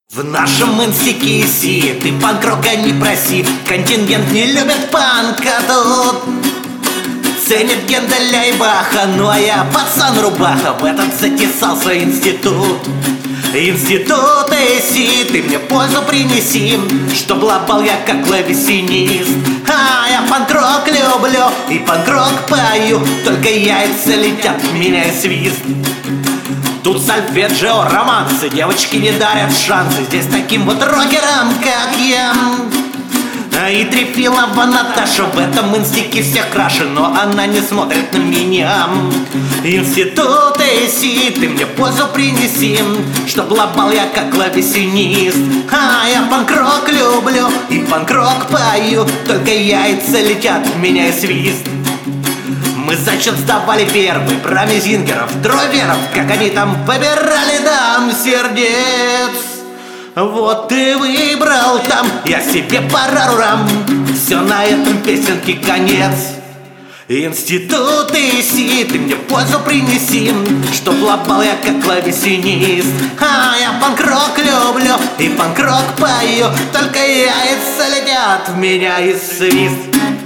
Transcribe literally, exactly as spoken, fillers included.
В нашем инстикисе ты панк-рока не проси. Контингент не любит панка тут. Ценит Генделя и Баха, ну а я пацан-рубаха, в этот затесался институт. Институт эй-си, ты мне пользу принеси, чтоб лапал я как клавесинист. А я панк-рок люблю и панк-рок пою, только яйца летят в меня и свист. Тут сольфеджио, романсы, девочки не дарят шансы здесь таким вот рокерам, как я. И Трефилова Наташа в этом инстике всех краше, но она не смотрит на меня. Институт эй-си, ты мне пользу принеси, чтоб лапал я как клавесинист. А я панк-рок люблю и панк-рок пою, только яйца летят в меня и свист. Мы, значит, сдавали первый про мизингеров, дроверов, как они там выбирали дам сердец. Вот ты выбрал там, я себе парарурам, все на этом песенке конец. Институт эй-си, ты мне пользу принеси, чтоб лапал я как клавесинист. А я панк-рок люблю и панк-рок пою, только яйца летят в меня и свист.